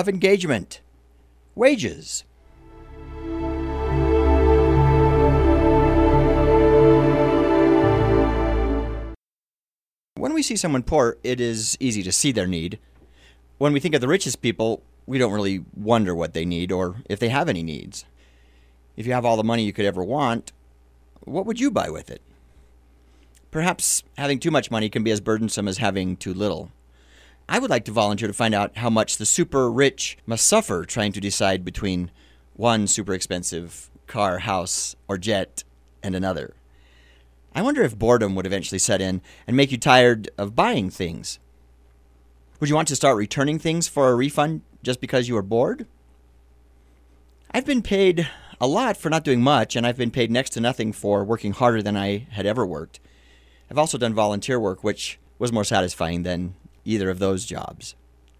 of engagement. Wages. When we see someone poor, it is easy to see their need. When we think of the richest people, we don't really wonder what they need or if they have any needs. If you have all the money you could ever want, what would you buy with it? Perhaps having too much money can be as burdensome as having too little. I would like to volunteer to find out how much the super rich must suffer trying to decide between one super expensive car, house, or jet and another. I wonder if boredom would eventually set in and make you tired of buying things. Would you want to start returning things for a refund just because you were bored? I've been paid a lot for not doing much, and I've been paid next to nothing for working harder than I had ever worked. I've also done volunteer work, which was more satisfying than either of those jobs.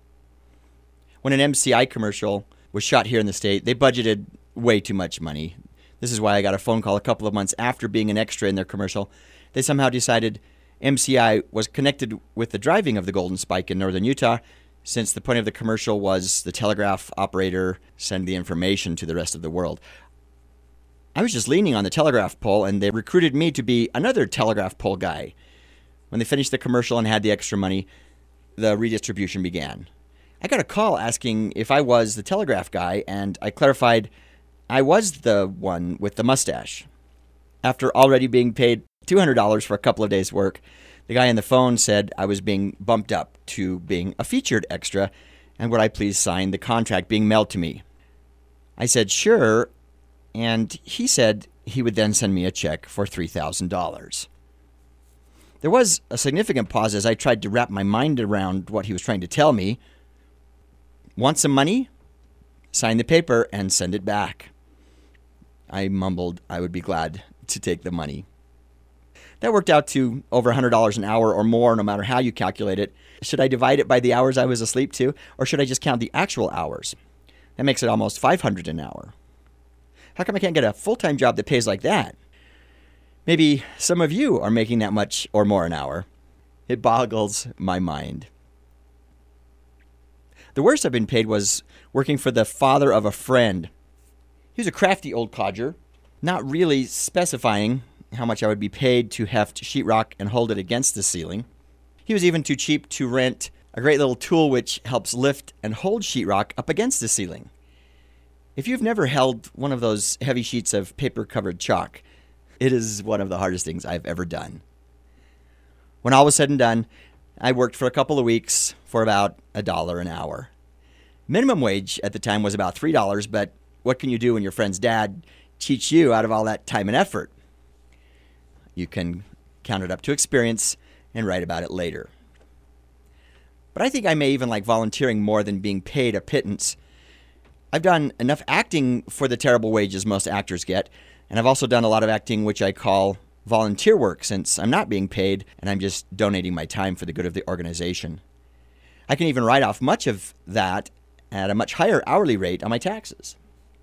When an MCI commercial was shot here in the state, they budgeted way too much money. This is why I got a phone call a couple of months after being an extra in their commercial. They somehow decided MCI was connected with the driving of the Golden Spike in northern Utah, since the point of the commercial was the telegraph operator send the information to the rest of the world. I was just leaning on the telegraph pole, and they recruited me to be another telegraph pole guy. When they finished the commercial and had the extra money, the redistribution began. I got a call asking if I was the telegraph guy, and I clarified I was the one with the mustache. After already being paid $200 for a couple of days' work, the guy on the phone said I was being bumped up to being a featured extra, and would I please sign the contract being mailed to me. I said sure, and he said he would then send me a check for $3,000. There was a significant pause as I tried to wrap my mind around what he was trying to tell me. Want some money? Sign the paper and send it back. I mumbled I would be glad to take the money. That worked out to over $100 an hour or more, no matter how you calculate it. Should I divide it by the hours I was asleep too, or should I just count the actual hours? That makes it almost $500 an hour. How come I can't get a full-time job that pays like that? Maybe some of you are making that much or more an hour. It boggles my mind. The worst I've been paid was working for the father of a friend. He was a crafty old codger, not really specifying how much I would be paid to heft sheetrock and hold it against the ceiling. He was even too cheap to rent a great little tool which helps lift and hold sheetrock up against the ceiling. If you've never held one of those heavy sheets of paper-covered chalk, it is one of the hardest things I've ever done. When all was said and done, I worked for a couple of weeks for about $1 an hour. Minimum wage at the time was about $3, but what can you do when your friend's dad cheats you out of all that time and effort? You can count it up to experience and write about it later. But I think I may even like volunteering more than being paid a pittance. I've done enough acting for the terrible wages most actors get, and I've also done a lot of acting which I call volunteer work, since I'm not being paid and I'm just donating my time for the good of the organization. I can even write off much of that at a much higher hourly rate on my taxes.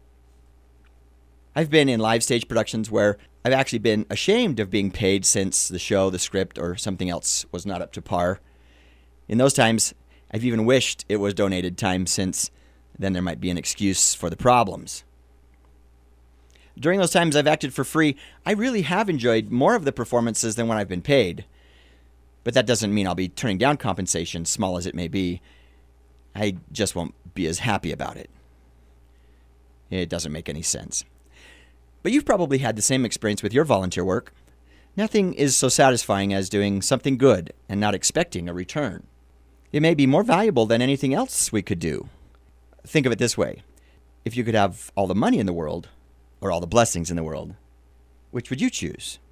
I've been in live stage productions where I've actually been ashamed of being paid since the show, the script, or something else was not up to par. In those times, I've even wished it was donated time, since then there might be an excuse for the problems. During those times I've acted for free, I really have enjoyed more of the performances than when I've been paid. But that doesn't mean I'll be turning down compensation, small as it may be. I just won't be as happy about it. It doesn't make any sense. But you've probably had the same experience with your volunteer work. Nothing is so satisfying as doing something good and not expecting a return. It may be more valuable than anything else we could do. Think of it this way. If you could have all the money in the world, or all the blessings in the world, which would you choose?